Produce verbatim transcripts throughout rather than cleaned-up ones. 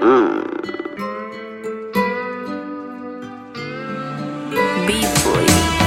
B-boy.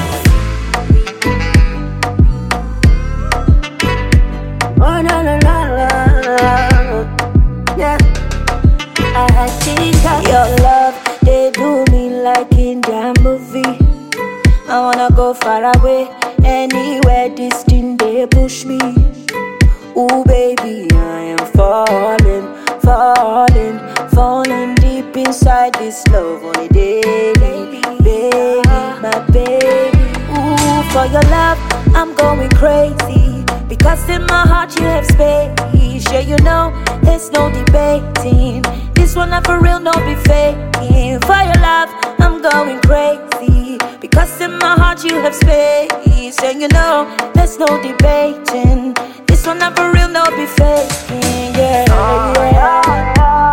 Oh la la la la, yeah. I think that your love, they do me like in that movie. I wanna go far away, anywhere this thing they push me. Ooh baby, I am falling, falling, falling deep inside this love on a daily, baby, my baby. Ooh, for your love, I'm going crazy, because in my heart you have space. Yeah, you know, there's no debating. This one not for real, no be faking. For your love, I'm going crazy, because in my heart you have space. And you know, there's no debating. This one not for real, no be faking. Yeah, yeah.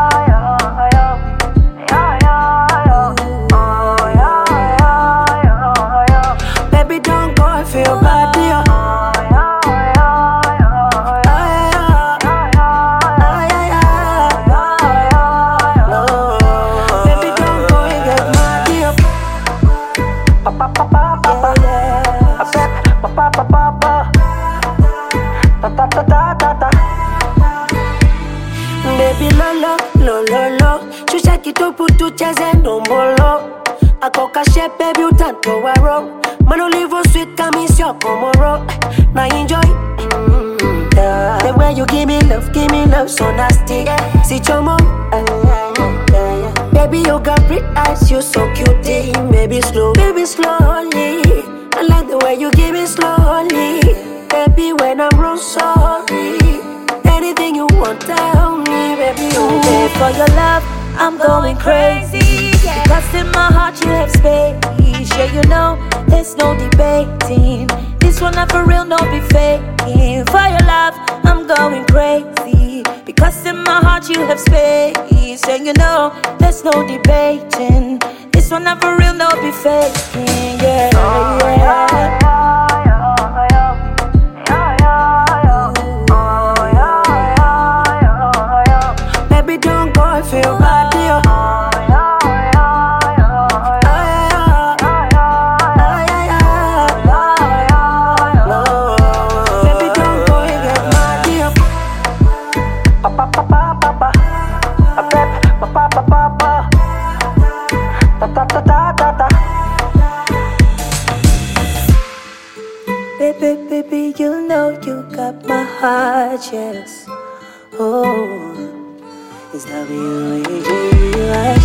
Baby, don't go and feel bad, dear. Baby lolo, lo lo lo, shusha kitupu tucheze ndombolo. Akoka shape baby utanto waro, mano livo sweet kamisyo komoro. Na enjoy, mm, yeah. The way you give me love, give me love so nasty, yeah. See chomo, uh, yeah, yeah, yeah. Baby you got pretty eyes, you so cutie. Baby slow, baby slowly. I like the way you give me slowly. Baby when I'm wrong, sorry. Anything you want, tell me, baby. Oh, babe, for your love, I'm going crazy, because in my heart you have space. Yeah, you know, there's no debating. This one not for real, no be faking. For your love, I'm going crazy, because in my heart you have space. And you know, there's no debating. This one not for real, no be faking. Yeah, yeah. Feel bad, dear. Baby, don't go and get mad, dear. Pa pa pa pa pa, a pep, pa pa pa pa pa, ta ta ta ta ta ta. Baby, baby, you know you got my heart, yes. Oh. It's W A G Y.